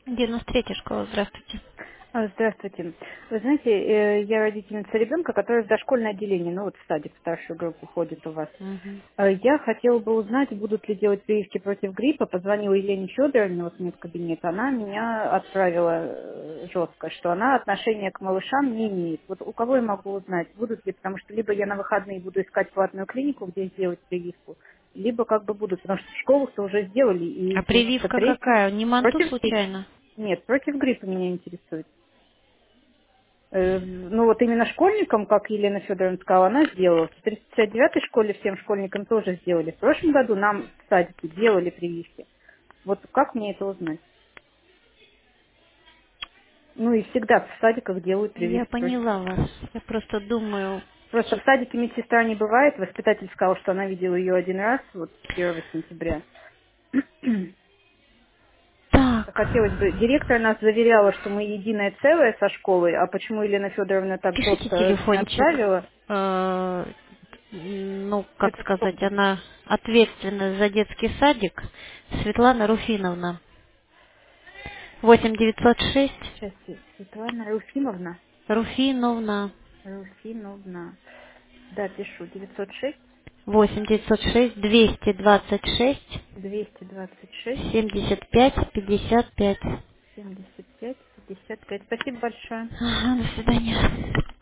93-я школа, здравствуйте. Здравствуйте. Вы знаете, я родительница ребенка, который в дошкольное отделение, ну вот в садик, в старшую группу ходит у вас. Мгм. Я хотела бы узнать, будут ли делать прививки против гриппа. Позвонила Елене Федоровне, вот мне в кабинет. Она меня отправила жестко, что она отношения к малышам не имеет. Вот у кого я могу узнать, будут ли, потому что либо я на выходные буду искать платную клинику, где сделать прививку, либо как бы будут, потому что в школах-то уже сделали, и А прививка 93 какая? Не манту против гриппа. случайно? Нет, против гриппа меня интересует. Ну вот именно школьникам, как Елена Федоровна сказала, она сделала. В 39-й школе всем школьникам тоже сделали. В прошлом году нам в садике делали прививки. Вот как мне это узнать? Ну и всегда в садиках делают Я прививки против. поняла вас. Я просто думаю... Просто в садике медсестра не бывает. Воспитатель сказал, что она видела ее один раз, вот 1 сентября. Так, Хотелось бы. Директор нас заверяла, что мы единое целое со школой, а почему Елена Федоровна так пишите жестко меня телефончик. отправила, Ну, как это кто сказать, будет? она ответственна за детский садик. Светлана Руфиновна. 8906. Сейчас, Светлана Руфимовна. Руфиновна. Руфиновна. Да, пишу. 906 8906 226 226 75 55. 75 55. Спасибо большое. Ага, до свидания.